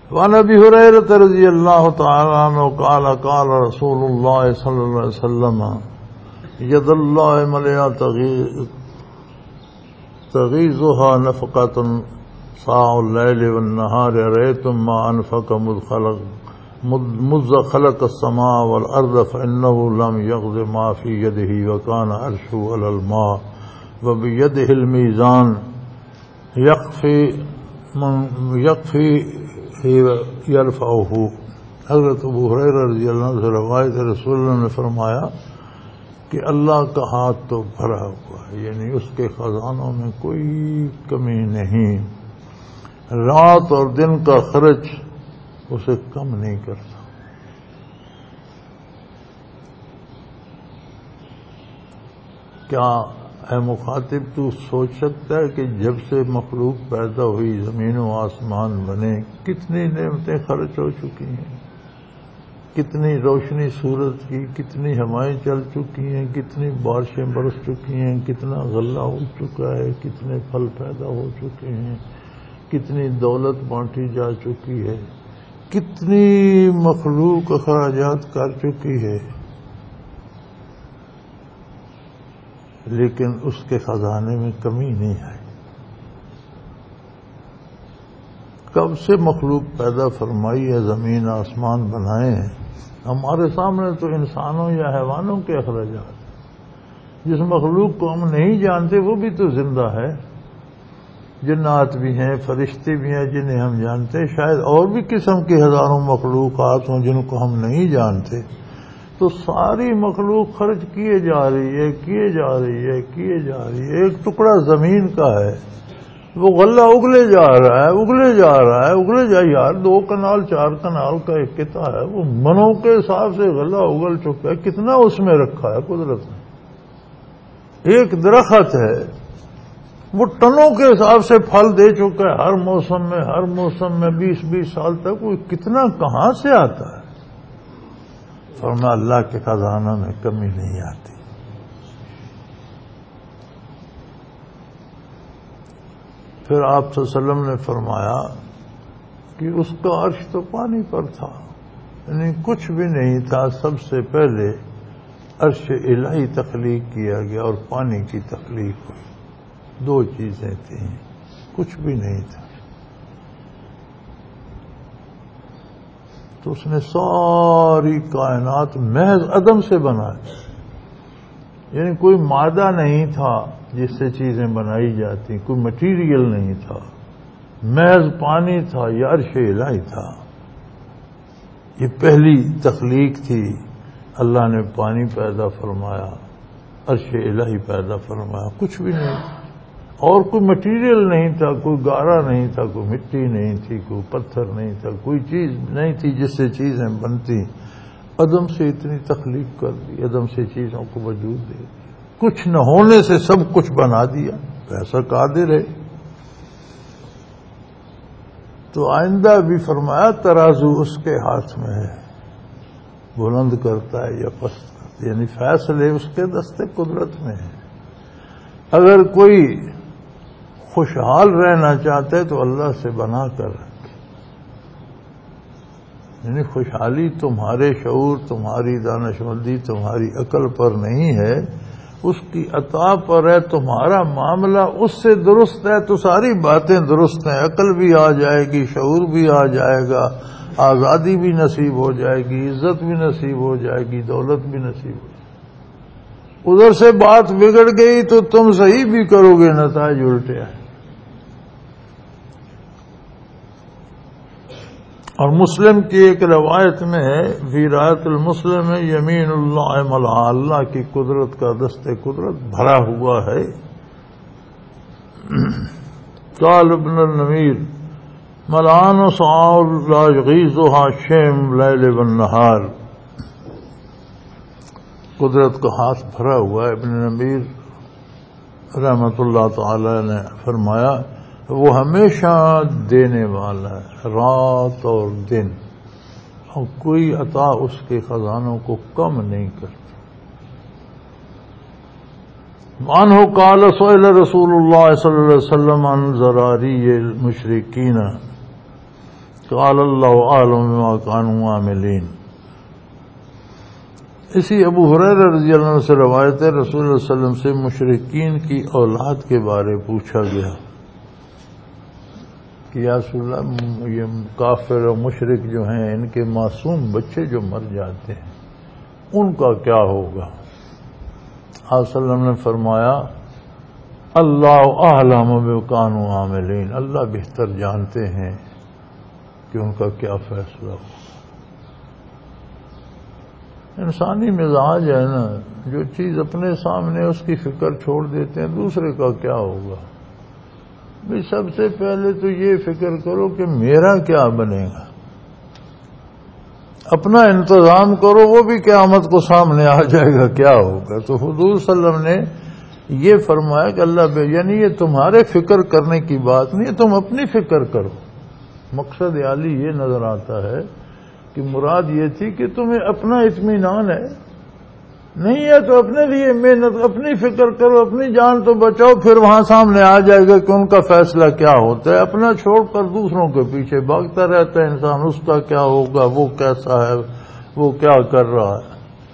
وعن ابي هريره رضي الله تعالى عنه قال قال رسول الله صلى الله عليه وسلم يد الله مليئة تغيظها نفقة ساع الليل والنهار رأيتم ما أنفق مذ خلق السماء والأرض فإنه لم يغض ما في يده وكان عرشه على الماء وبيده الميزان يخفي يرفعه. حضرت ابو ہریرہ رضی اللہ عنہ سے روایت ہے، رسول اللہ نے فرمایا کہ اللہ کا ہاتھ تو بھرا ہوا ہے، یعنی اس کے خزانوں میں کوئی کمی نہیں، رات اور دن کا خرچ اسے کم نہیں کرتا. کیا اے مخاطب تو سوچ سکتا ہے کہ جب سے مخلوق پیدا ہوئی، زمین و آسمان بنے، کتنی نعمتیں خرچ ہو چکی ہیں، کتنی روشنی سورج کی، کتنی ہوائیں چل چکی ہیں، کتنی بارشیں برس چکی ہیں، کتنا غلہ ہو چکا ہے، کتنے پھل پیدا ہو چکے ہیں، کتنی دولت بانٹی جا چکی ہے، کتنی مخلوق اخراجات کر چکی ہے، لیکن اس کے خزانے میں کمی نہیں آئی. کب سے مخلوق پیدا فرمائی ہے، زمین آسمان بنائے ہیں، ہمارے سامنے تو انسانوں یا حیوانوں کے اخراجات، جس مخلوق کو ہم نہیں جانتے وہ بھی تو زندہ ہے، جنات بھی ہیں، فرشتے بھی ہیں جنہیں ہم جانتے ہیں، شاید اور بھی قسم کے ہزاروں مخلوقات ہوں جن کو ہم نہیں جانتے. تو ساری مخلوق خرچ کیے جا رہی ہے، کیے جا رہی ہے، کیے جا رہی ہے. ایک ٹکڑا زمین کا ہے، وہ غلہ اگلے جا رہا ہے، اگلے جا رہا ہے، اگلے جا. یار 2 کنال 4 کنال کا ایک قطعہ ہے، وہ منوں کے حساب سے غلہ اگل چکا ہے. کتنا اس میں رکھا ہے قدرت نے. ایک درخت ہے، وہ ٹنوں کے حساب سے پھل دے چکا ہے ہر موسم میں 20 سال تک. وہ کتنا کہاں سے آتا ہے؟ فرمایا اللہ کے خزانوں میں کمی نہیں آتی. پھر آپ صلی اللہ علیہ وسلم نے فرمایا کہ اس کا عرش تو پانی پر تھا، یعنی کچھ بھی نہیں تھا. سب سے پہلے عرش الہی تخلیق کیا گیا اور پانی کی تخلیق ہوئی. 2 چیزیں تھیں، کچھ بھی نہیں تھا. تو اس نے ساری کائنات محض عدم سے بنائی، یعنی کوئی مادہ نہیں تھا جس سے چیزیں بنائی جاتی، کوئی مٹیریل نہیں تھا، محض پانی تھا. یہ عرش الہی تھا، یہ پہلی تخلیق تھی. اللہ نے پانی پیدا فرمایا، عرش الہی پیدا فرمایا. کچھ بھی نہیں تھا اور کوئی مٹیریل نہیں تھا، کوئی گارا نہیں تھا، کوئی مٹی نہیں تھی، کوئی پتھر نہیں تھا، کوئی چیز نہیں تھی جس سے چیزیں بنتی. عدم سے اتنی تخلیق کر دی، عدم سے چیزوں کو وجود دے دیا. کچھ نہ ہونے سے سب کچھ بنا دیا. ایسا قادر ہے. تو آئندہ بھی فرمایا ترازو اس کے ہاتھ میں ہے، بلند کرتا ہے یا پست کرتا ہے، یعنی فیصلے اس کے دست قدرت میں ہے. اگر کوئی خوشحال رہنا چاہتے تو اللہ سے بنا کر رکھے، یعنی خوشحالی تمہارے شعور، تمہاری دانشمندی، تمہاری عقل پر نہیں ہے، اس کی عطا پر ہے. تمہارا معاملہ اس سے درست ہے تو ساری باتیں درست ہیں. عقل بھی آ جائے گی، شعور بھی آ جائے گا، آزادی بھی نصیب ہو جائے گی، عزت بھی نصیب ہو جائے گی، دولت بھی نصیب ہو جائے گی. ادھر سے بات بگڑ گئی تو تم صحیح بھی کرو گے، نتائج الٹے آئے. اور مسلم کی ایک روایت میں ہے، فی رایت المسلم ہے، یمین اللہ ملعا، اللہ کی قدرت کا دست قدرت بھرا ہوا ہے. قال ابن النمیر ملعان صاع لا یغیظها شیم لیل والنہار. قدرت کا ہاتھ بھرا ہوا ہے. ابن نمیر رحمۃ اللہ تعالی نے فرمایا وہ ہمیشہ دینے والا ہے، رات اور دن، اور کوئی عطا اس کے خزانوں کو کم نہیں کرتا. عنہ قال سئل رسول اللہ صلی اللہ علیہ وسلم عن ذراری المشرکین قال اللہ اعلم بما كانوا عاملین۔ اسی ابو ہریرہ رضی اللہ عنہ سے روایت ہے، رسول اللہ صلی اللہ علیہ وسلم سے مشرکین کی اولاد کے بارے پوچھا گیا کہ یا رسول اللہ یہ کافر و مشرک جو ہیں ان کے معصوم بچے جو مر جاتے ہیں ان کا کیا ہوگا؟ آپ صلی اللہ علیہ وسلم نے فرمایا اللہ اعلم بما كانوا عاملین، اللہ بہتر جانتے ہیں کہ ان کا کیا فیصلہ ہو۔ انسانی مزاج ہے نا، جو چیز اپنے سامنے اس کی فکر چھوڑ دیتے ہیں دوسرے کا کیا ہوگا۔ بھئی سب سے پہلے تو یہ فکر کرو کہ میرا کیا بنے گا، اپنا انتظام کرو، وہ بھی قیامت کو سامنے آ جائے گا کیا ہوگا۔ تو حضور صلی اللہ علیہ وسلم نے یہ فرمایا کہ اللہ یعنی یہ تمہارے فکر کرنے کی بات نہیں ہے، تم اپنی فکر کرو۔ مقصد عالی یہ نظر آتا ہے کہ مراد یہ تھی کہ تمہیں اپنا اطمینان ہے، نہیں ہے تو اپنے لیے محنت، اپنی فکر کرو، اپنی جان تو بچاؤ، پھر وہاں سامنے آ جائے گا کہ ان کا فیصلہ کیا ہوتا ہے۔ اپنا چھوڑ کر دوسروں کے پیچھے بھاگتا رہتا ہے انسان، اس کا کیا ہوگا، وہ کیسا ہے، وہ کیا کر رہا ہے۔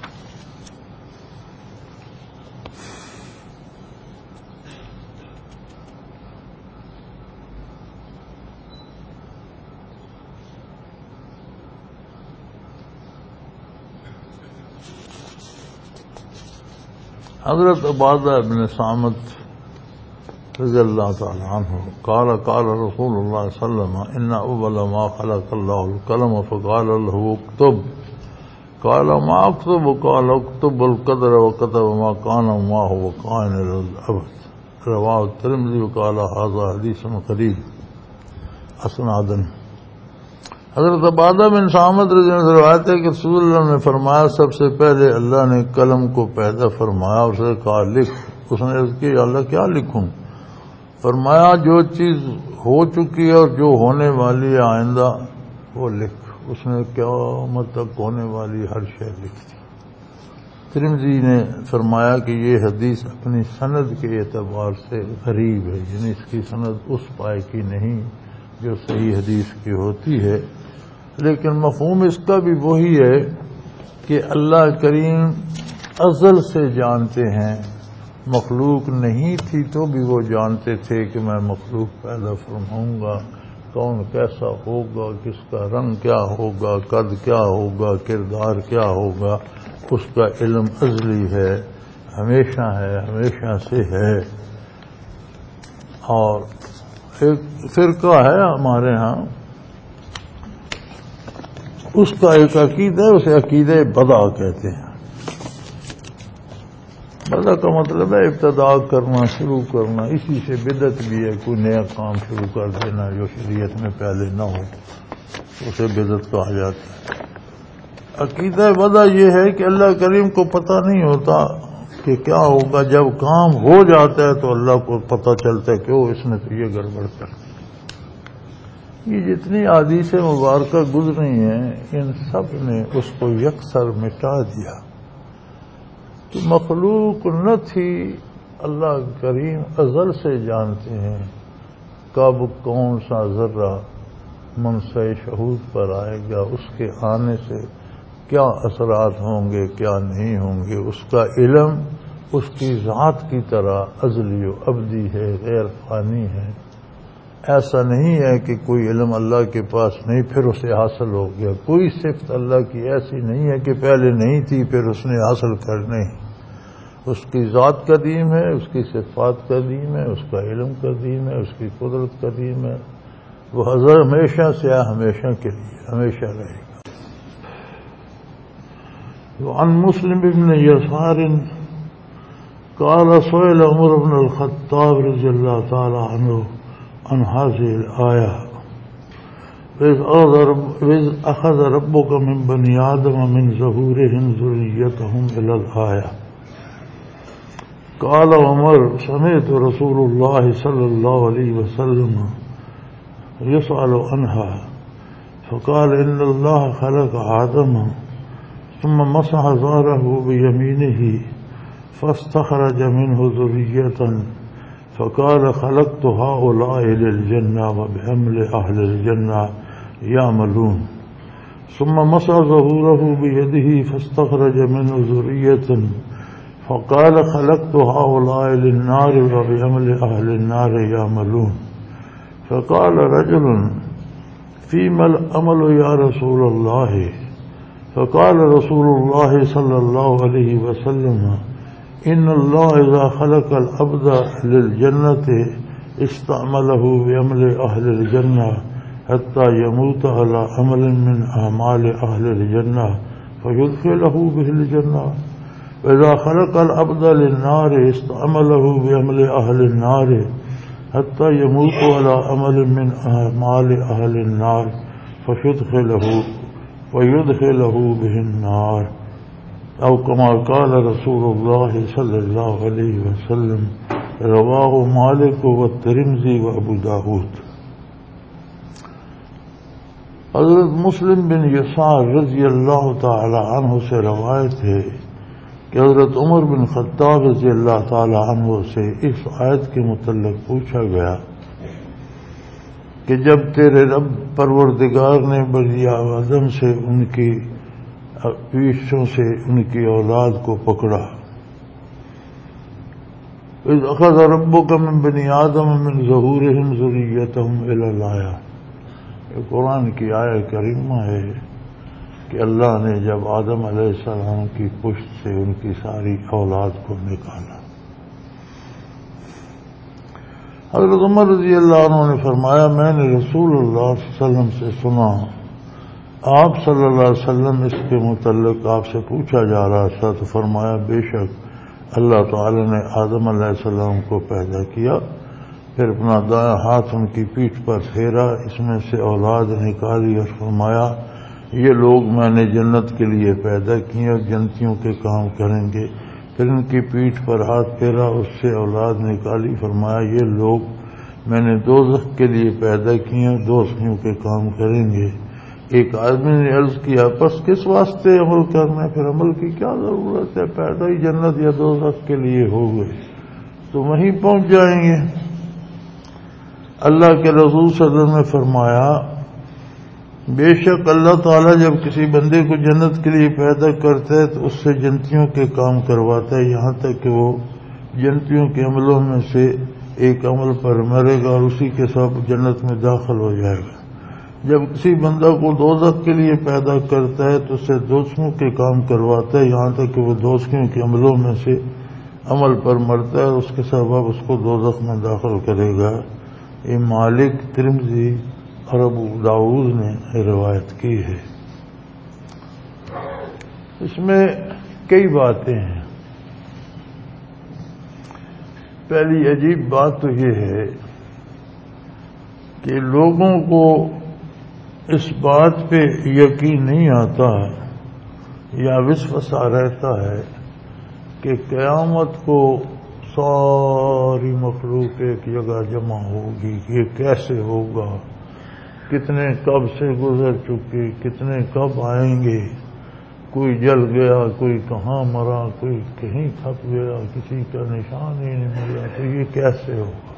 حضرت عبادہ بن صامت رضی اللہ تعالی عنہ قال قال رسول اللہ صلی اللہ علیہ وسلم ان اول ما خلق اللہ القلم فقال له اكتب قال ما اكتب قال اكتب القدر وكتب ما كان وما هو كائن الى الابد رواه الترمذی وقال هذا حدیث غریب اسنادا۔ حضرت عبادہ بن صامت رضی اللہ عنہ روایت ہے کہ رسول اللہ نے فرمایا سب سے پہلے اللہ نے قلم کو پیدا فرمایا، اسے کہا لکھ۔ اس نے عرض کی اللہ کیا لکھوں؟ فرمایا جو چیز ہو چکی ہے اور جو ہونے والی ہے آئندہ وہ لکھ۔ اس نے قیامت تک ہونے والی ہر شے لکھ دی۔ ترمذی نے فرمایا کہ یہ حدیث اپنی سند کے اعتبار سے غریب ہے، یعنی اس کی سند اس پائے کی نہیں جو صحیح حدیث کی ہوتی ہے، لیکن مفہوم اس کا بھی وہی ہے کہ اللہ کریم ازل سے جانتے ہیں، مخلوق نہیں تھی تو بھی وہ جانتے تھے کہ میں مخلوق پیدا فرماؤں گا، کون کیسا ہوگا، کس کا رنگ کیا ہوگا، قد کیا ہوگا، کردار کیا ہوگا، اس کا علم ازلی ہے، ہمیشہ سے ہے۔ اور ایک فرقہ ہے ہمارے ہاں، اس کا ایک عقیدہ ہے، اسے عقیدہ بدع کہتے ہیں۔ بدع کا مطلب ہے ابتداء کرنا، شروع کرنا، اسی سے بدعت بھی ہے، کوئی نیا کام شروع کر دینا جو شریعت میں پہلے نہ ہو، اسے بدعت کہا جاتا ہے۔ عقیدہ بدع یہ ہے کہ اللہ کریم کو پتہ نہیں ہوتا کہ کیا ہوگا، جب کام ہو جاتا ہے تو اللہ کو پتہ چلتا ہے کہ اس نے تو یہ گڑبڑ کر دی۔ یہ جتنی احادیث مبارکہ گزری ہیں ان سب نے اس کو یکسر مٹا دیا کہ مخلوق نہ تھی، اللہ کریم ازل سے جانتے ہیں کب کون سا ذرہ منصع شہود پر آئے گا، اس کے آنے سے کیا اثرات ہوں گے کیا نہیں ہوں گے۔ اس کا علم اس کی ذات کی طرح ازلی و ابدی ہے، غیر فانی ہے۔ ایسا نہیں ہے کہ کوئی علم اللہ کے پاس نہیں پھر اسے حاصل ہو گیا، کوئی صفت اللہ کی ایسی نہیں ہے کہ پہلے نہیں تھی پھر اس نے حاصل کر نہیں۔ اس کی ذات قدیم ہے، اس کی صفات قدیم ہے، اس کا علم قدیم ہے، اس کی قدرت قدیم ہے، وہ ہمیشہ سے ہے، ہمیشہ کے لیے ہمیشہ رہے گا۔ وعن مسلم بن يسار قال سئل عمر بن الخطاب رضي الله تعالى عنه عن هذه الآية وإذ أخذ ربك من بني آدم من ظهورهم ذريتهم إلى الآية قال عمر سمعت رسول الله صلى الله عليه وسلم يسأل عنها فقال إن الله خلق آدم ثم مسح ظهره بيمينه فاستخرج منه ذرية فقال خلقت هؤلاء للجنة وبحمل أهل الجنة يعملون ثم مسح ظهوره بيده فاستخرج منه ذرية فقال خلقت هؤلاء للنار وبعمل أهل النار يعملون فقال رجل فيما العمل يا رسول الله فقال رسول الله صلى الله عليه وسلم إن الله إذا خلق العبد للجنة استعمله بعمل أهل الجنة حتى يموت على عمل من أعمال أهل الجنة فيدخله به الجنة وإذا خلق العبد للنار استعمله بعمل أهل النار حتى يموت على عمل من أعمال أهل النار فيدخله به النار أو كما قال رسول الله صلى الله عليه وسلم رواه مالك والترمذي وأبو داود۔ حضرت مسلم بن یسار رضی اللہ تعالی عنہ سے روایت ہے کہ حضرت عمر بن خطاب رضی اللہ تعالی عنہ سے اس آیت کے متعلق پوچھا گیا کہ جب تیرے رب پروردگار نے بنی آدم سے ان کی پیشوں سے ان کی اولاد کو پکڑا، اذ اخذ ربک من بنی آدم من ظہورہم ذریتہم الی الآیہ، یہ قرآن کی آیت کریمہ ہے کہ اللہ نے جب آدم علیہ السلام کی پشت سے ان کی ساری اولاد کو نکالا۔ حضرت عمر رضی اللہ عنہ نے فرمایا میں نے رسول اللہ صلی اللہ علیہ وسلم سے سنا، آپ صلی اللہ علیہ وسلم اس کے متعلق آپ سے پوچھا جا رہا تھا تو فرمایا بے شک اللہ تعالی نے آدم علیہ السلام کو پیدا کیا، پھر اپنا دایاں ہاتھ ان کی پیٹھ پر پھیرا، اس میں سے اولاد نکالی اور فرمایا یہ لوگ میں نے جنت کے لیے پیدا کیے اور جنتیوں کے کام کریں گے، پھر ان کی پیٹھ پر ہاتھ پھیرا، اس سے اولاد نکالی، فرمایا یہ لوگ میں نے دوزخ کے لیے پیدا کیے اور دوزخیوں کے کام کریں گے۔ ایک آدمی نے عرض کیا پس کس واسطے عمل کرنا، پھر عمل کی کیا ضرورت ہے، پیدا ہی جنت یا دوزخ کے لیے ہو گئے تو وہیں پہنچ جائیں گے۔ اللہ کے رسول صلی اللہ علیہ وسلم نے فرمایا بے شک اللہ تعالیٰ جب کسی بندے کو جنت کے لیے پیدا کرتا ہے تو اس سے جنتیوں کے کام کرواتا ہے یہاں تک کہ وہ جنتیوں کے عملوں میں سے ایک عمل پر مرے گا اور اسی کے ساتھ جنت میں داخل ہو جائے گا۔ جب کسی بندہ کو دوزخ کے لیے پیدا کرتا ہے تو اس سے دوزخیوں کے کام کرواتا ہے یہاں تک کہ وہ دوزخیوں کے عملوں میں سے عمل پر مرتا ہے، اس کے سبب اس کو دوزخ میں داخل کرے گا۔ یہ مالک، ترمذی اور ابو داؤد نے روایت کی ہے۔ اس میں کئی باتیں ہیں۔ پہلی عجیب بات تو یہ ہے کہ لوگوں کو اس بات پہ یقین نہیں آتا یا وسوسہ رہتا ہے کہ قیامت کو ساری مخلوق ایک جگہ جمع ہوگی، یہ کیسے ہوگا، کتنے کب سے گزر چکے، کتنے کب آئیں گے، کوئی جل گیا، کوئی کہاں مرا، کوئی کہیں کھپ گیا، کسی کا نشان ہی نہیں ملا، تو یہ کیسے ہوگا۔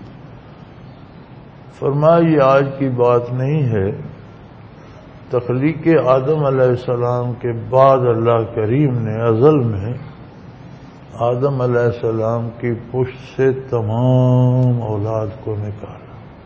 فرمایا یہ آج کی بات نہیں ہے، تخلیق آدم علیہ السلام کے بعد اللہ کریم نے ازل میں آدم علیہ السلام کی پشت سے تمام اولاد کو نکالا۔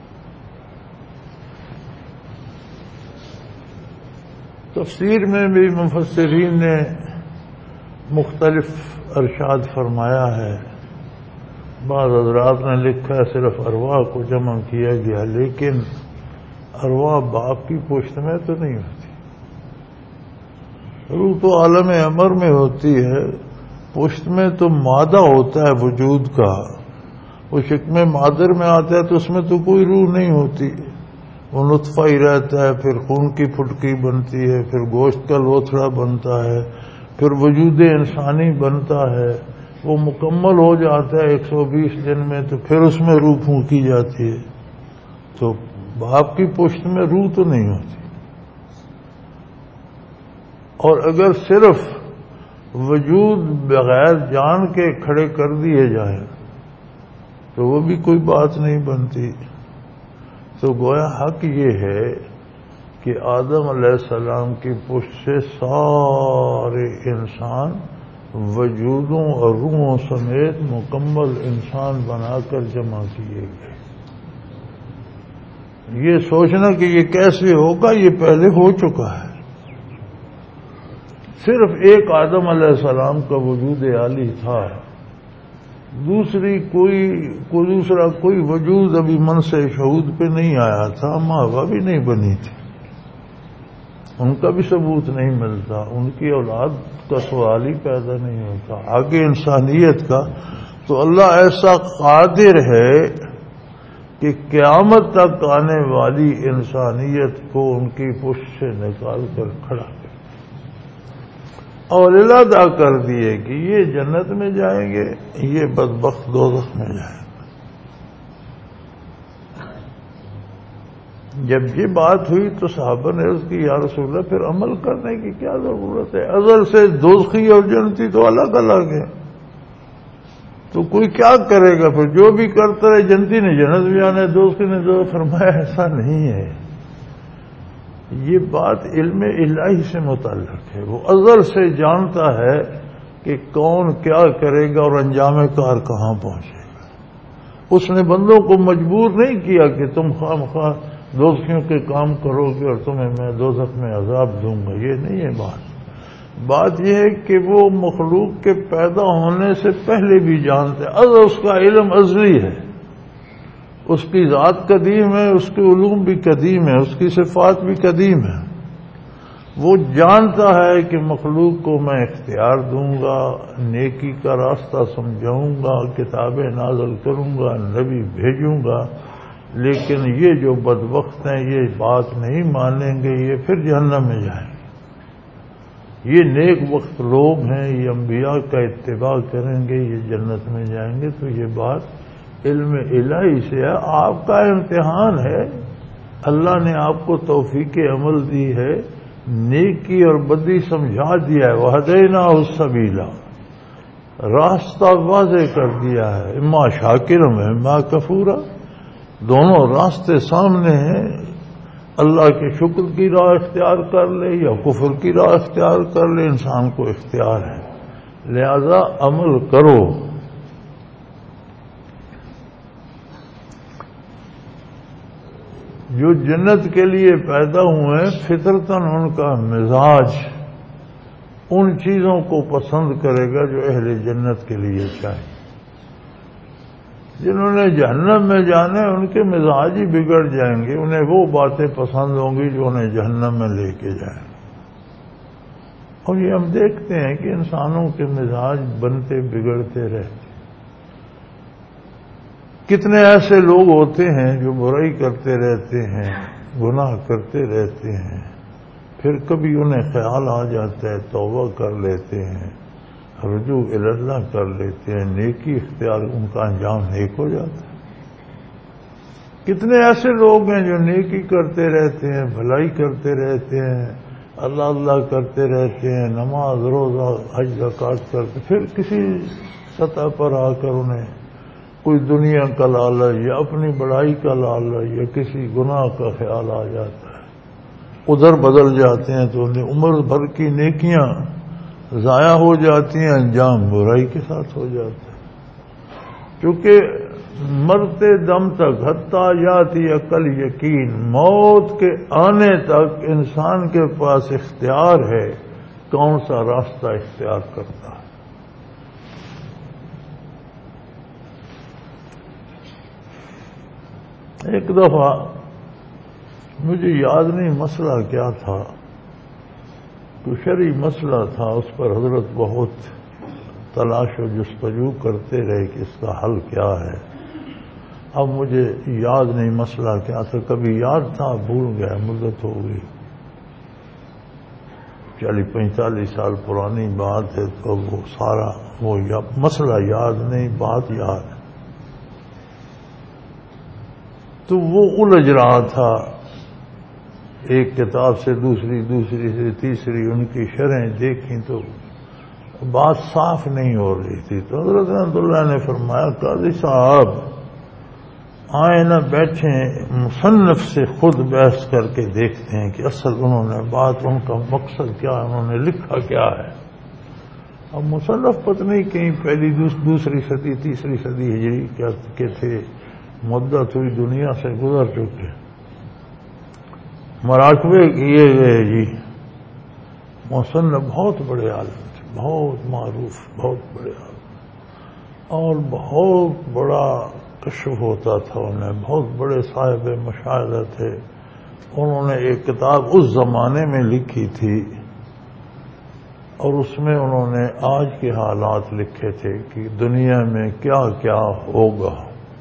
تفسیر میں بھی مفسرین نے مختلف ارشاد فرمایا ہے، بعض حضرات نے لکھا ہے صرف ارواح کو جمع کیا گیا، لیکن ارواح باپ کی پشت میں تو نہیں ہوتی، روح تو عالم امر میں ہوتی ہے، پشت میں تو مادہ ہوتا ہے وجود کا، وہ شکم مادر میں آتا ہے تو اس میں تو کوئی روح نہیں ہوتی، وہ نطفہ ہی رہتا ہے، پھر خون کی پھٹکی بنتی ہے، پھر گوشت کا لوتھڑا بنتا ہے، پھر وجود انسانی بنتا ہے، وہ مکمل ہو جاتا ہے 120 دن میں، تو پھر اس میں روح پھونکی جاتی ہے۔ تو باپ کی پشت میں روح تو نہیں ہوتی، اور اگر صرف وجود بغیر جان کے کھڑے کر دیے جائیں تو وہ بھی کوئی بات نہیں بنتی۔ تو گویا حق یہ ہے کہ آدم علیہ السلام کی پشت سے سارے انسان وجودوں اور روحوں سمیت مکمل انسان بنا کر جمع کیے گئے. یہ سوچنا کہ یہ کیسے ہوگا، یہ پہلے ہو چکا ہے. صرف ایک آدم علیہ السلام کا وجود عالی تھا، دوسرا کوئی وجود ابھی من سے شہود پہ نہیں آیا تھا. ماں ہوا بھی نہیں بنی تھی، ان کا بھی ثبوت نہیں ملتا، ان کی اولاد کا سوال ہی پیدا نہیں ہوتا. آگے انسانیت کا تو اللہ ایسا قادر ہے کہ قیامت تک آنے والی انسانیت کو ان کی پشت سے نکال کر کھڑا کر اور علیحدہ کر دیے کہ یہ جنت میں جائیں گے، یہ بدبخت دوزخ میں جائیں گے. جب یہ بات ہوئی تو صحابہ نے عرض کی یا رسول اللہ پھر عمل کرنے کی کیا ضرورت ہے؟ ازل سے دوزخی اور جنتی تو الگ الگ ہے، تو کوئی کیا کرے گا؟ پھر جو بھی کرتا رہے، جنتی نے جنت میں آنا ہے، دوزخی نے دوزخ. فرمایا ایسا نہیں ہے، یہ بات علم الہی سے متعلق ہے. وہ ازل سے جانتا ہے کہ کون کیا کرے گا اور انجام کار کہاں پہنچے گا. اس نے بندوں کو مجبور نہیں کیا کہ تم خواہ مخواہ دوزخیوں کے کام کرو گے اور تمہیں میں دوزخ میں عذاب دوں گا. یہ نہیں ہے بات یہ ہے کہ وہ مخلوق کے پیدا ہونے سے پہلے بھی جانتے ہیں. اس کا علم ازلی ہے، اس کی ذات قدیم ہے، اس کے علوم بھی قدیم ہے، اس کی صفات بھی قدیم ہے. وہ جانتا ہے کہ مخلوق کو میں اختیار دوں گا، نیکی کا راستہ سمجھاؤں گا، کتابیں نازل کروں گا، نبی بھیجوں گا، لیکن یہ جو بدبخت ہیں یہ بات نہیں مانیں گے، یہ پھر جہنم میں جائیں گے. یہ نیک وقت لوگ ہیں، یہ انبیاء کا اتباع کریں گے، یہ جنت میں جائیں گے. تو یہ بات علم الہی سے ہے، آپ کا امتحان ہے. اللہ نے آپ کو توفیق عمل دی ہے، نیکی اور بدی سمجھا دیا ہے. وَهَدَيْنَاهُ السَّبِيلَ، راستہ واضح کر دیا ہے. اما شاکر میں اما کفورا، دونوں راستے سامنے ہیں. اللہ کے شکر کی راہ اختیار کر لے یا کفر کی راہ اختیار کر لے، انسان کو اختیار ہے. لہذا عمل کرو. جو جنت کے لیے پیدا ہوئے ہیں فطرتاً ان کا مزاج ان چیزوں کو پسند کرے گا جو اہل جنت کے لیے چاہیے. جنہوں نے جہنم میں جانے ان کے مزاج ہی بگڑ جائیں گے، انہیں وہ باتیں پسند ہوں گی جو انہیں جہنم میں لے کے جائیں. اور یہ ہم دیکھتے ہیں کہ انسانوں کے مزاج بنتے بگڑتے رہتے. کتنے ایسے لوگ ہوتے ہیں جو برائی کرتے رہتے ہیں، گناہ کرتے رہتے ہیں، پھر کبھی انہیں خیال آ جاتا ہے، توبہ کر لیتے ہیں، رجوع اللہ کر لیتے ہیں، نیکی اختیار، ان کا انجام نیک ہو جاتا ہے. کتنے ایسے لوگ ہیں جو نیکی کرتے رہتے ہیں، بھلائی کرتے رہتے ہیں، اللہ اللہ کرتے رہتے ہیں، نماز روزہ حج زکات کرتے، پھر کسی سطح پر آ کر انہیں کوئی دنیا کا لالچ یا اپنی بڑائی کا لالچ یا کسی گناہ کا خیال آ جاتا ہے، ادھر بدل جاتے ہیں تو انہیں عمر بھر کی نیکیاں ضائع ہو جاتی ہیں، انجام برائی کے ساتھ ہو جاتا ہے. کیونکہ مرتے دم تک حتیٰ یاتی عقل یقین، موت کے آنے تک انسان کے پاس اختیار ہے کون سا راستہ اختیار کرتا ہے. ایک دفعہ مجھے یاد نہیں مسئلہ کیا تھا، تو شرعی مسئلہ تھا، اس پر حضرت بہت تلاش و جستجو کرتے رہے کہ اس کا حل کیا ہے. اب مجھے یاد نہیں مسئلہ کیا تھا، کبھی یاد تھا بھول گیا، مدت ہو گئی، 40-45 سال پرانی بات ہے، تو وہ سارا وہ مسئلہ یاد نہیں، بات یاد ہے. تو وہ الجھ رہا تھا، ایک کتاب سے دوسری سے تیسری ان کی شرحیں دیکھیں تو بات صاف نہیں ہو رہی تھی. تو حضرت رحمۃ اللہ نے فرمایا قاضی صاحب آئے نہ بیٹھیں مصنف سے خود بحث کر کے دیکھتے ہیں کہ اصل انہوں نے بات، ان کا مقصد کیا ہے، انہوں نے لکھا کیا ہے۔ اب مصنف پتہ نہیں کہیں پہلی دوسری صدی تیسری صدی ہجری کے تھے، مدت ہوئی دنیا سے گزر چکے، مراقبے کیے گئے جی۔ مصنف بہت بڑے عالم تھے، بہت معروف، بہت بڑے عالم، اور بہت بڑا کشف ہوتا تھا انہیں، بہت بڑے صاحب مشاہدہ تھے۔ انہوں نے ایک کتاب اس زمانے میں لکھی تھی اور اس میں انہوں نے آج کے حالات لکھے تھے کہ دنیا میں کیا کیا ہوگا۔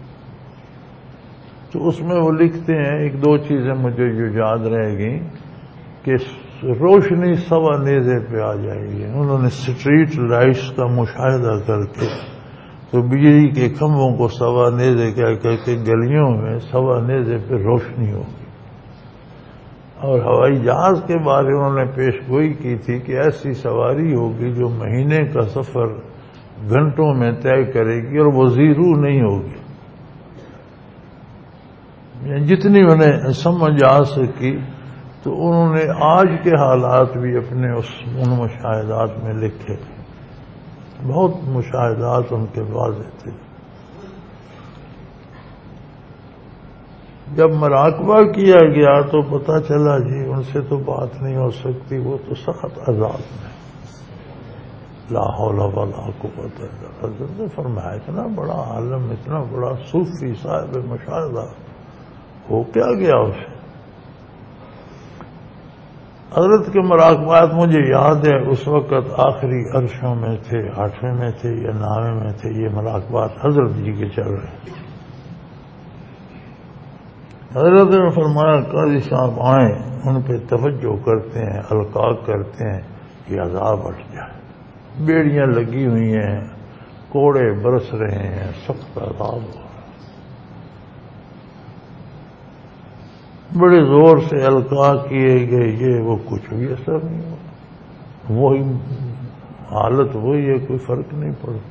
تو اس میں وہ لکھتے ہیں، ایک دو چیزیں مجھے جو یاد رہے گی، کہ روشنی سوا نیزے پہ آ جائے گی۔ انہوں نے اسٹریٹ لائٹس کا مشاہدہ کر کے تو بجلی کے کھمبوں کو سوا نیزے کہہ کر کے گلیوں میں سوا نیزے پہ روشنی ہوگی۔ اور ہوائی جہاز کے بارے میں انہوں نے پیش گوئی کی تھی کہ ایسی سواری ہوگی جو مہینے کا سفر گھنٹوں میں طے کرے گی اور وہ زیرو نہیں ہوگی۔ جتنی انہیں سمجھ آ سکی تو انہوں نے آج کے حالات بھی اپنے ان مشاہدات میں لکھے، بہت مشاہدات ان کے واضح تھے۔ جب مراقبہ کیا گیا تو پتہ چلا جی ان سے تو بات نہیں ہو سکتی، وہ تو سخت عذاب میں۔ لا حول ولا قوت الا باللہ۔ حضرت نے فرمایا اتنا بڑا عالم، اتنا بڑا صوفی صاحب مشاہدہ، ہو کیا گیا اسے؟ حضرت کے مراقبات مجھے یاد ہے اس وقت آخری عرشوں میں تھے، 8ویں میں تھے یا 9ویں میں تھے، یہ مراقبات حضرت جی کے چل رہے ہیں۔ حضرت نے فرمایا قاضی صاحب آئیں، ان پہ توجہ کرتے ہیں، القاء کرتے ہیں کہ عذاب ہٹ جائے۔ بیڑیاں لگی ہوئی ہیں، کوڑے برس رہے ہیں، سخت عذاب ہو رہا ہے۔ بڑے زور سے القاء کیے گئے، یہ وہ کچھ بھی اثر نہیں ہوا، وہی حالت وہی ہے، کوئی فرق نہیں پڑتا۔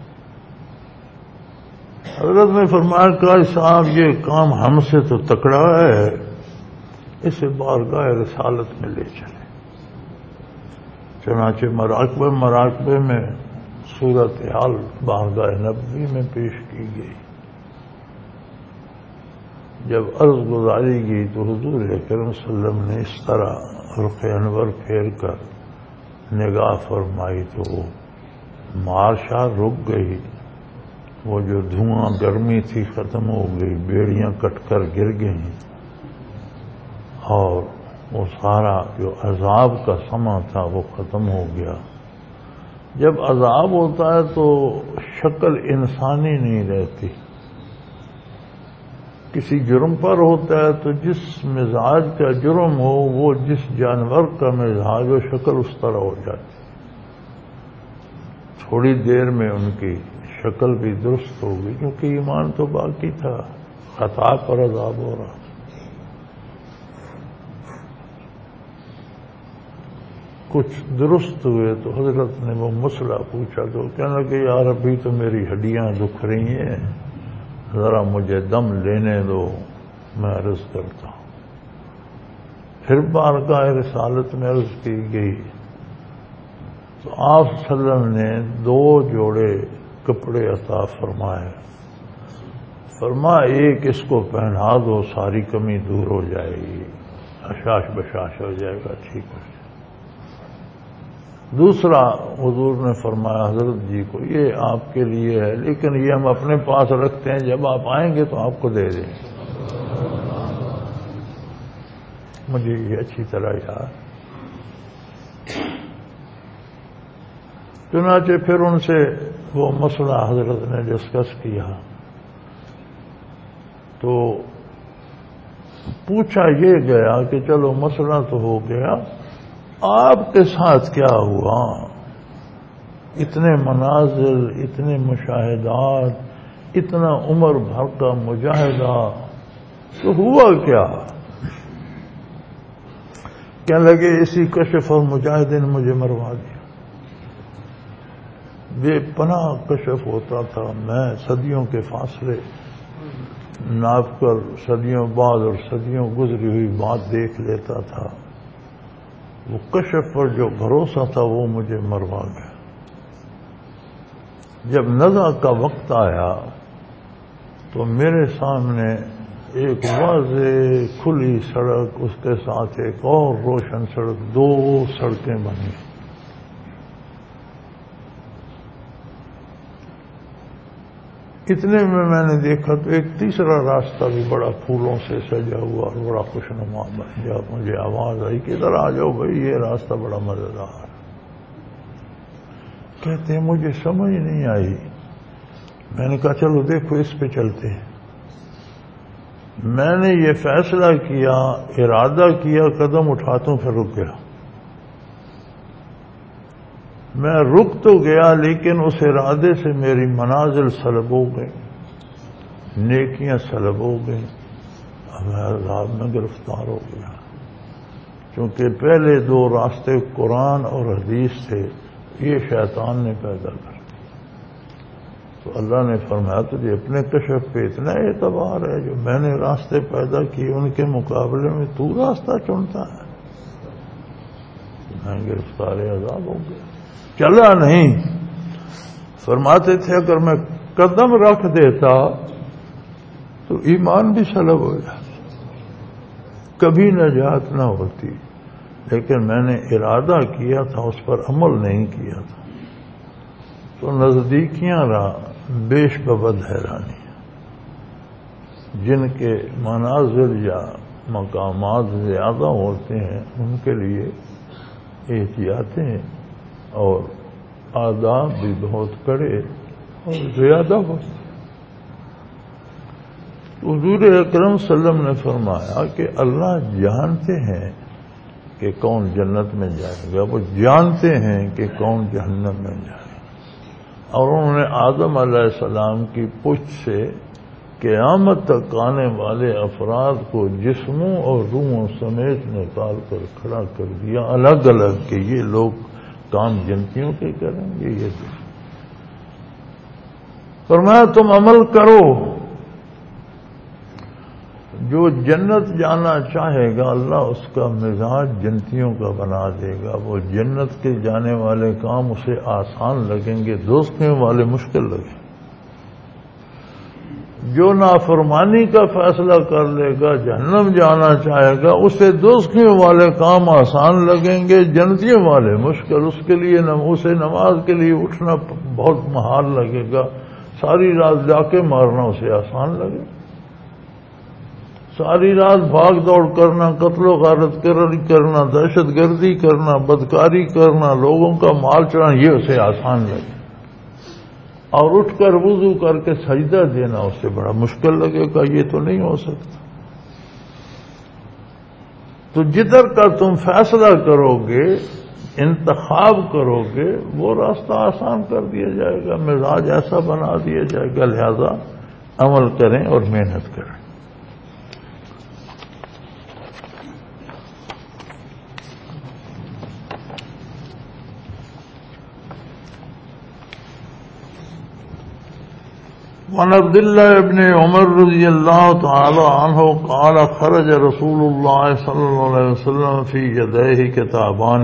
حضرت نے فرمایا کہ صاحب یہ کام ہم سے تو تکڑا ہے، اسے بارگاہ رسالت میں لے چلے۔ چنانچہ مراقبے میں صورتحال بارگاہ نبوی میں پیش کی گئی۔ جب عرض گزاری گئی تو حضور اکرم صلی اللہ علیہ وسلم نے اس طرح رخ انور پھیر کر نگاہ فرمائی تو وہ مارشال رک گئی، وہ جو دھواں گرمی تھی ختم ہو گئی، بیڑیاں کٹ کر گر گئیں، اور وہ سارا جو عذاب کا سما تھا وہ ختم ہو گیا۔ جب عذاب ہوتا ہے تو شکل انسانی نہیں رہتی، کسی جرم پر ہوتا ہے تو جس مزاج کا جرم ہو، وہ جس جانور کا مزاج و شکل اس طرح ہو جاتی، تھوڑی دیر میں ان کی شکل بھی درست ہو گئی، کیونکہ ایمان تو باقی تھا، خطا پر عذاب ہو رہا۔ کچھ درست ہوئے تو حضرت نے وہ مسئلہ پوچھا تو کہنے لگے یار ابھی تو میری ہڈیاں دکھ رہی ہیں، ذرا مجھے دم لینے دو، میں عرض کرتا ہوں۔ پھر بارگاہ رسالت میں عرض کی گئی تو آپ صلی اللہ علیہ وسلم نے 2 جوڑے کپڑے عطا فرمائے، فرمایا ایک اس کو پہنا دو، ساری کمی دور ہو جائے گی، اشاش بشاش ہو جائے گا، ٹھیک ہے۔ دوسرا حضور نے فرمایا حضرت جی کو یہ آپ کے لیے ہے، لیکن یہ ہم اپنے پاس رکھتے ہیں، جب آپ آئیں گے تو آپ کو دے دیں۔ مجھے یہ اچھی طرح یاد۔ چنانچہ پھر ان سے وہ مسئلہ حضرت نے ڈسکس کیا تو پوچھا یہ گیا کہ چلو مسئلہ تو ہو گیا، آپ کے ساتھ کیا ہوا؟ اتنے مناظر، اتنے مشاہدات، اتنا عمر بھر کا مجاہدہ، تو ہوا کیا؟ کہنے لگے اسی کشف اور مجاہدے نے مجھے مروا دیا، بے پناہ کشف ہوتا تھا، میں صدیوں کے فاصلے ناپ کر صدیوں بعد اور صدیوں گزری ہوئی بات دیکھ لیتا تھا، وہ کشف پر جو بھروسہ تھا وہ مجھے مروا گیا۔ جب نزع کا وقت آیا تو میرے سامنے ایک واضح کھلی سڑک، اس کے ساتھ ایک اور روشن سڑک، دو سڑکیں بنی۔ اتنے میں نے دیکھا تو ایک تیسرا راستہ بھی بڑا پھولوں سے سجا ہوا اور بڑا خوشنما بن گیا۔ مجھے آواز آئی کہ ادھر آ جاؤ بھائی، یہ راستہ بڑا مزیدار ہے۔ کہتے ہیں مجھے سمجھ نہیں آئی، میں نے کہا چلو دیکھو اس پہ چلتے ہیں۔ میں نے یہ فیصلہ کیا، ارادہ کیا، قدم اٹھاتا ہوں، پھر رک گیا۔ میں رک تو گیا لیکن اس ارادے سے میری منازل سلب ہو گئی، نیکیاں سلب ہو گئی، اب میں عذاب میں گرفتار ہو گیا۔ کیونکہ پہلے دو راستے قرآن اور حدیث تھے، یہ شیطان نے پیدا کر، تو اللہ نے فرمایا تجھے اپنے کشف پہ اتنا اعتبار ہے جو میں نے راستے پیدا کیے ان کے مقابلے میں تو راستہ چنتا ہے؟ میں گرفتار عذاب ہو گیا، چلا نہیں۔ فرماتے تھے اگر میں قدم رکھ دیتا تو ایمان بھی سلب ہو جاتا، کبھی نجات نہ ہوتی، لیکن میں نے ارادہ کیا تھا، اس پر عمل نہیں کیا تھا، تو نزدیکیاں رہا بیش ببد حیرانی۔ جن کے منازل یا مقامات زیادہ ہوتے ہیں ان کے لیے احتیاطیں اور آداب بھی بہت کڑے اور زیادہ ہوتے۔ حضور اکرم صلی اللہ علیہ وسلم نے فرمایا کہ اللہ جانتے ہیں کہ کون جنت میں جائے گا، وہ جانتے ہیں کہ کون جہنم میں جائے گا، اور انہوں نے آدم علیہ السلام کی پشت سے قیامت تک آنے والے افراد کو جسموں اور روحوں سمیت نکال کر کھڑا کر دیا الگ الگ کہ یہ لوگ کام جنتیوں کے کریں گے، یہ فرمایا تم عمل کرو، جو جنت جانا چاہے گا اللہ اس کا مزاج جنتیوں کا بنا دے گا، وہ جنت کے جانے والے کام اسے آسان لگیں گے، دوستیوں والے مشکل لگیں۔ جو نافرمانی کا فیصلہ کر لے گا، جہنم جانا چاہے گا، اسے دوستیوں والے کام آسان لگیں گے، جنتیوں والے مشکل۔ اس کے لیے اسے نماز کے لیے اٹھنا بہت محال لگے گا، ساری رات ڈاکے مارنا اسے آسان لگے گا، ساری رات بھاگ دوڑ کرنا، قتل و غارت کرنا، دہشت گردی کرنا، بدکاری کرنا، لوگوں کا مال چرانا، یہ اسے آسان لگے، اور اٹھ کر وضو کر کے سجدہ دینا اسے بڑا مشکل لگے گا، یہ تو نہیں ہو سکتا۔ تو جدھر کا تم فیصلہ کرو گے، انتخاب کرو گے، وہ راستہ آسان کر دیا جائے گا، مزاج ایسا بنا دیا جائے گا، لہذا عمل کریں اور محنت کریں۔ وعن عبد الله بن عمر رضي الله تعالى عنه قال خرج رسول الله صلى الله عليه وسلم في يديه كتابان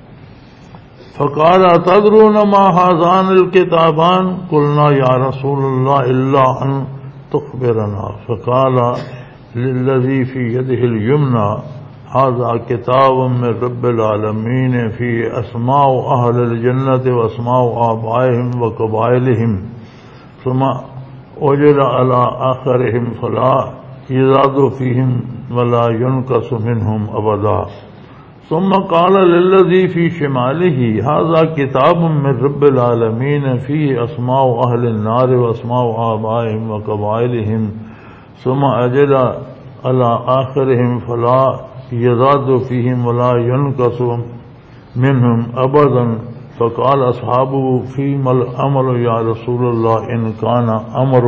فقال أتدرون ما هذان الكتابان؟ قلنا يا رسول الله إلا أن تخبرنا، فقال للذي في يده اليمنى هذا كتاب من رب العالمين فيه أسماء أهل الجنة وأسماء آبائهم وقبائلهم، ثم وجل على آخرهم فلا يزاد فيهم ولا ينقص منهم أبدا، ثم قال للذي في شماله هذا كتاب من رب العالمين فيه أسماء أهل النار وأسماء آبائهم وقبائلهم، ثم أجل على آخرهم فلا يزاد فيهم ولا ينقص منهم أبدا، فقال أصحابه فيما الأمر يا رسول الله إن كان أمر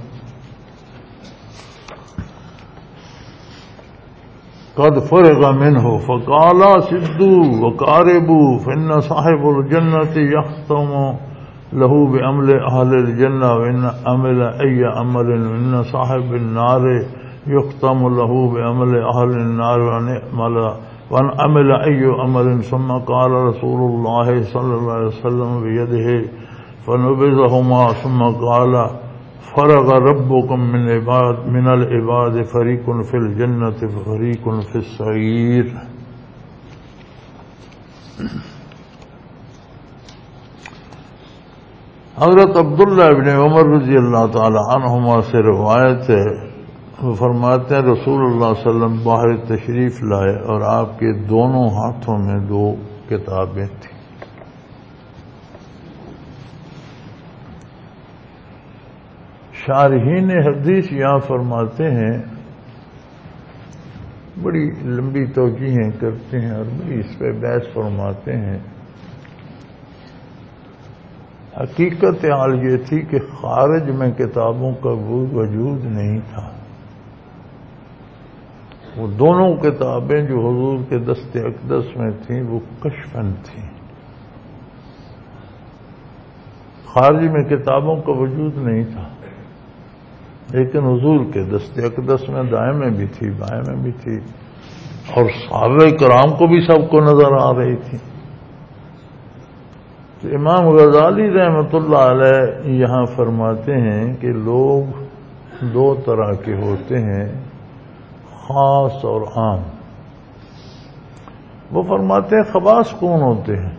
قد فرغ منه، فقال سدوا وقاربوا فإن صاحب الجنة لہو بعمل اہل الجنہ وان عمل ای عمل وان صاحب النار یختم لہو بعمل اہل النار وان عمل ای عمل ثم قال رسول اللہ صلی اللہ علیہ وسلم بیدہ فنبذہما ثم قال فرغ ربکم من العباد فریق فی الجنة فریق فی السعیر. حضرت عبداللہ ابن عمر رضی اللہ تعالی عنہما سے روایت ہے، وہ فرماتے ہیں رسول اللہ صلی اللہ علیہ وسلم باہر تشریف لائے اور آپ کے دونوں ہاتھوں میں 2 کتابیں تھیں. شارحین حدیث یہاں فرماتے ہیں، بڑی لمبی توجیہیں کرتے ہیں اور بڑی اس پہ بحث فرماتے ہیں. حقیقت حال یہ تھی کہ خارج میں کتابوں کا وجود نہیں تھا. وہ دونوں کتابیں جو حضور کے دست اقدس میں تھیں وہ کشفن تھیں. خارج میں کتابوں کا وجود نہیں تھا، لیکن حضور کے دست اقدس میں دائیں میں بھی تھی، بائیں میں بھی تھی، اور صحابہ کرام کو بھی سب کو نظر آ رہی تھی. تو امام غزالی رحمۃ اللہ علیہ یہاں فرماتے ہیں کہ لوگ 2 طرح کے ہوتے ہیں، خاص اور عام. وہ فرماتے ہیں خواص کون ہوتے ہیں؟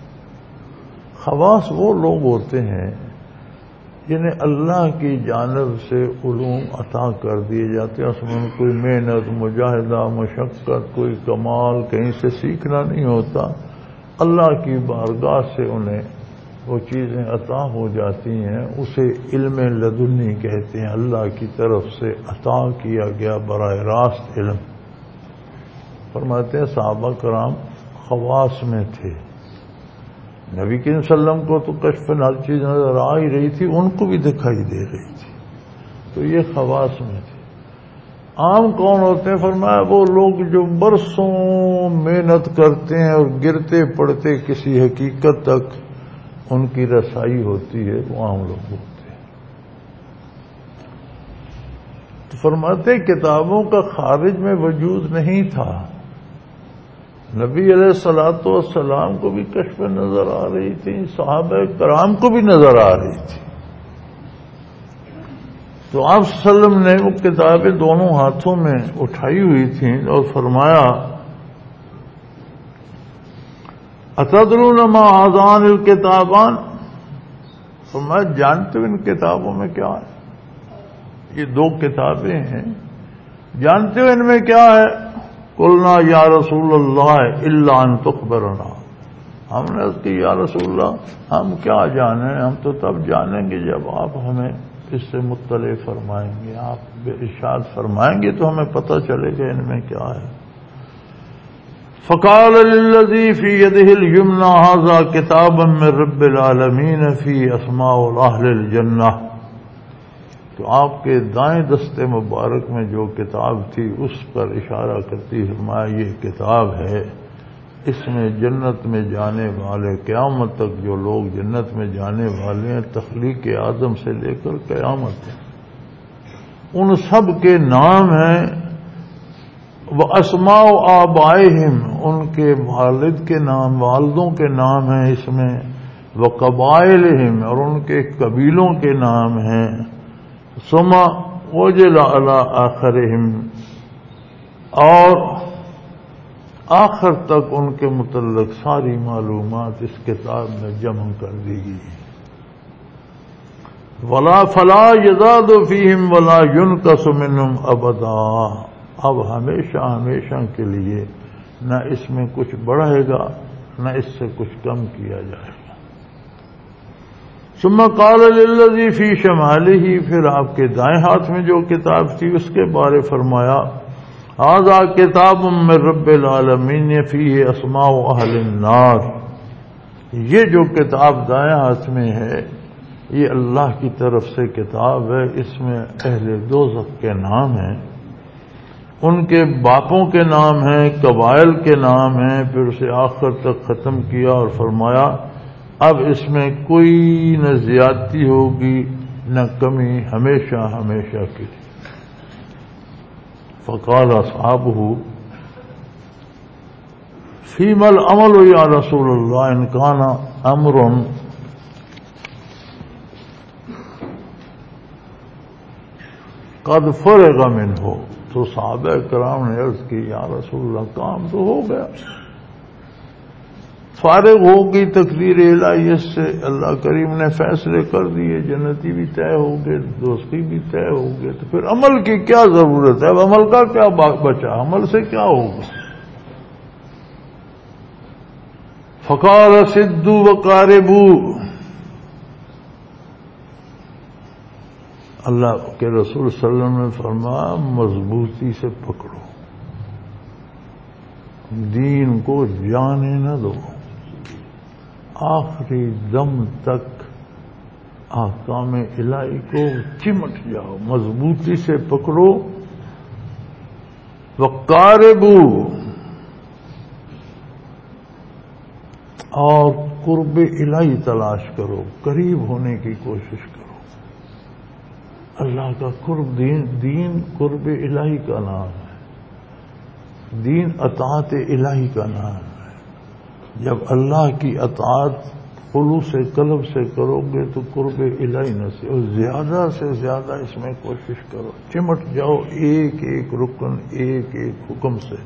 خواص وہ لوگ ہوتے ہیں جنہیں اللہ کی جانب سے علوم عطا کر دیے جاتے ہیں. اس میں کوئی محنت، مجاہدہ، مشقت، کوئی کمال کہیں سے سیکھنا نہیں ہوتا. اللہ کی بارگاہ سے انہیں وہ چیزیں عطا ہو جاتی ہیں. اسے علم لدنی کہتے ہیں، اللہ کی طرف سے عطا کیا گیا براہ راست علم. فرماتے ہیں صحابہ کرام خواص میں تھے. نبی کریم صلی اللہ علیہ وسلم کو تو کشف ہر چیز نظر آ ہی رہی تھی، ان کو بھی دکھائی دے رہی تھی. تو یہ خواص میں تھے. عام کون ہوتے ہیں؟ فرمایا وہ لوگ جو برسوں محنت کرتے ہیں اور گرتے پڑتے کسی حقیقت تک ان کی رسائی ہوتی ہے، وہ عام لوگ ہوتے ہیں. تو فرماتے ہیں کتابوں کا خارج میں وجود نہیں تھا. نبی علیہ الصلوۃ والسلام کو بھی کشف نظر آ رہی تھی، صحابہ کرام کو بھی نظر آ رہی تھی. تو آپ صلی اللہ علیہ وسلم نے وہ کتابیں دونوں ہاتھوں میں اٹھائی ہوئی تھیں اور فرمایا اتدرون ما هذان الکتابان، فرمایا جانتے ہو ان کتابوں میں کیا ہے؟ یہ 2 کتابیں ہیں، جانتے ہو ان میں کیا ہے؟ قلنا یا رسول اللہ الا ان تخبرنا. ہم نے اس کی یا رسول اللہ ہم کیا جانیں، ہم تو تب جانیں گے جب آپ ہمیں اس سے مطلع فرمائیں گے، آپ ارشاد فرمائیں گے تو ہمیں پتہ چلے گا ان میں کیا ہے. فقال للذی فی یدہ الیمنی ھذا کتاب من رب العالمین فی اسماء اہل الجنہ. تو آپ کے دائیں دستے مبارک میں جو کتاب تھی اس پر اشارہ کرتی فرمایا یہ کتاب ہے، اس میں جنت میں جانے والے قیامت تک جو لوگ جنت میں جانے والے ہیں، تخلیق آدم سے لے کر قیامت تک، ان سب کے نام ہیں. وَأَسْمَاءُ آبَائِهِمْ، ان کے والد کے نام، والدوں کے نام ہیں اس میں. وَقَبَائِلِهِمْ، اور ان کے قبیلوں کے نام ہیں. ثُمَّ وَجَلَ عَلَىٰ آخَرِهِمْ، اور آخر تک ان کے متعلق ساری معلومات اس کتاب میں جمع کر دی گئی. وَلَا فَلَا يَزَادُ فِيهِمْ وَلَا يُنْقَصُ مِنْهُمْ أَبَدًا، اب ہمیشہ ہمیشہ کے لیے نہ اس میں کچھ بڑھے گا نہ اس سے کچھ کم کیا جائے گا. ثم قال للذی فی شمالہ، پھر آپ کے دائیں ہاتھ میں جو کتاب تھی اس کے بارے فرمایا ھذا کتاب من رب العالمین فیہ اسماء اہل النار. یہ جو کتاب دائیں ہاتھ میں ہے یہ اللہ کی طرف سے کتاب ہے، اس میں اہل دوزخ کے نام ہیں، ان کے باپوں کے نام ہیں، قبائل کے نام ہیں. پھر اسے آخر تک ختم کیا اور فرمایا اب اس میں کوئی نہ زیادتی ہوگی نہ کمی، ہمیشہ ہمیشہ کے لیے۔ فقال اصحابہ فیما العمل یا رسول اللہ ان کان امر قد فرغ منہ، تو صحابہ کرام نے عرض کی یا رسول اللہ کام تو ہو گیا، فارغ ہو گئی تقدیر الہیت سے، اللہ کریم نے فیصلے کر دیے، جنتی بھی طے ہو گئے، دوستی بھی طے ہو گئے، تو پھر عمل کی کیا ضرورت ہے؟ اب عمل کا کیا بچا؟ عمل سے کیا ہوگا؟ فقال سدوا وقاربوا، اللہ کے رسول صلی اللہ علیہ وسلم نے فرمایا مضبوطی سے پکڑو، دین کو جانے نہ دو، آخری دم تک احکام الہی کو چمٹ جاؤ، مضبوطی سے پکڑو۔ وقاربوا، اور قرب الہی تلاش کرو، قریب ہونے کی کوشش کرو۔ اللہ کا قرب، دین قرب الہی کا نام ہے، دین اطاعت الہی کا نام ہے۔ جب اللہ کی اطاعت خلوص قلب سے کرو گے تو قرب الہی نصیب، اور زیادہ سے زیادہ اس میں کوشش کرو، چمٹ جاؤ ایک ایک رکن، ایک ایک حکم سے۔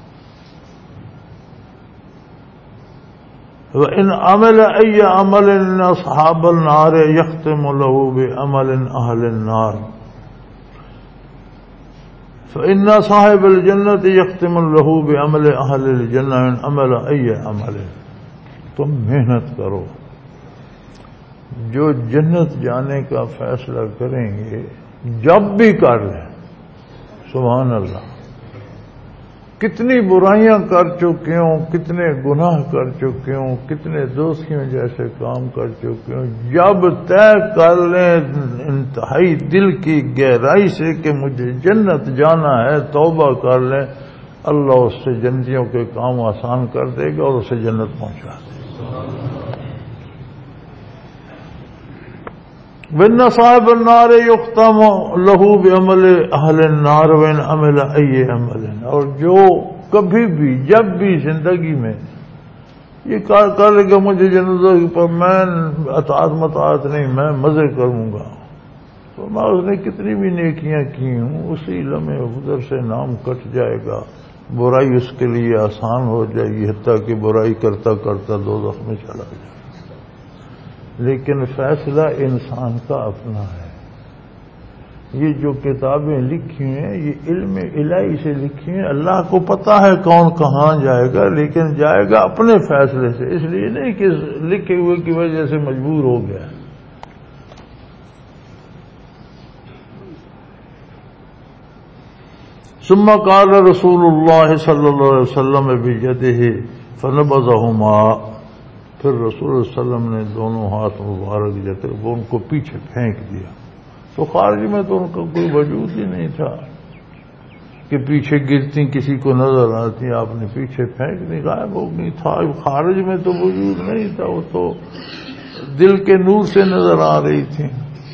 وَإِنْ عَمِلَ أَيَّ عَمَلٍ أَصْحَابَ النَّارِ يَخْتِمُ لَهُ بِعَمَلِ أَهْلِ النَّارِ فَإِنَّ صَاحِبَ الْجَنَّةِ يَخْتِمُ لَهُ بِعَمَلِ أَهْلِ الْجَنَّةِ إِنْ عَمِلَ أَيَّ عَمَلٍ۔ تم محنت کرو، جو جنت جانے کا فیصلہ کریں گے جب بھی کر لیں، سبحان اللہ، کتنی برائیاں کر چکے ہوں، کتنے گناہ کر چکے ہوں، کتنے دوستیوں جیسے کام کر چکے ہوں، جب طے کر لیں انتہائی دل کی گہرائی سے کہ مجھے جنت جانا ہے، توبہ کر لیں، اللہ اس سے جنتیوں کے کام آسان کر دے گا اور اسے جنت پہنچا دے گا۔ وَإِنَّ صَاحِبَ النَّارِ يُخْتَمُ لَهُ بِعَمَلِ أَهْلِ النَّارِ وَإِنْ عَمِلَ أَيِّ عَمَلٍ، اور جو کبھی بھی جب بھی زندگی میں یہ کر لے گا مجھے جنت پر، میں اطاعت مطاعت نہیں، میں مزے کروں گا، تو میں اس نے کتنی بھی نیکیاں کی ہوں اسی لمحے ادھر سے نام کٹ جائے گا، برائی اس کے لیے آسان ہو جائے گی، حتیٰ کہ برائی کرتا کرتا دوزخ میں چلا جائے۔ لیکن فیصلہ انسان کا اپنا ہے۔ یہ جو کتابیں لکھی ہیں یہ علم الہی سے لکھی ہیں، اللہ کو پتا ہے کون کہاں جائے گا، لیکن جائے گا اپنے فیصلے سے، اس لیے نہیں کہ لکھے ہوئے کی وجہ سے مجبور ہو گیا۔ ثم قال رسول اللہ صلی اللہ علیہ وسلم بيده فنبذهما، پھر رسول اللہ علیہ وسلم نے دونوں ہاتھ مبارک جیسے وہ ان کو پیچھے پھینک دیا، تو خارج میں تو ان کا کوئی وجود ہی نہیں تھا کہ پیچھے گرتی کسی کو نظر آتی، آپ نے پیچھے پھینک دی، غائب ہو گئی تھا، خارج میں تو وجود نہیں تھا، وہ تو دل کے نور سے نظر آ رہی تھی۔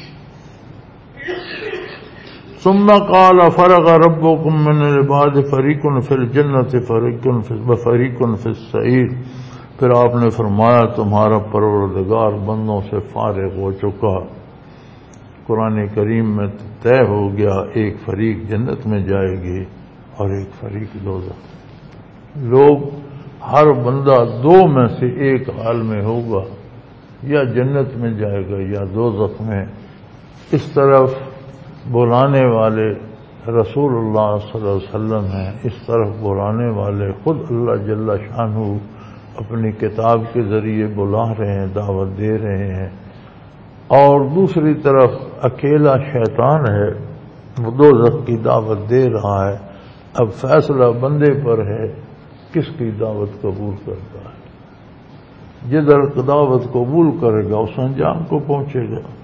ثم قال فرغ ربكم من العباد فريق في الجنة وفريق في السعير، پھر آپ نے فرمایا تمہارا پروردگار بندوں سے فارغ ہو چکا، قرآن کریم میں طے ہو گیا ایک فریق جنت میں جائے گی اور ایک فریق دوزخ۔ لوگ ہر بندہ دو میں سے ایک حال میں ہوگا، یا جنت میں جائے گا یا دوزخ میں۔ اس طرف بلانے والے رسول اللہ صلی اللہ علیہ وسلم ہیں، اس طرف بلانے والے خود اللہ جل شانہ اپنی کتاب کے ذریعے بلا رہے ہیں، دعوت دے رہے ہیں، اور دوسری طرف اکیلا شیطان ہے وہ دوزخ کی دعوت دے رہا ہے۔ اب فیصلہ بندے پر ہے کس کی دعوت قبول کرتا ہے، جدھر دعوت قبول کرے گا اس انجام کو پہنچے گا۔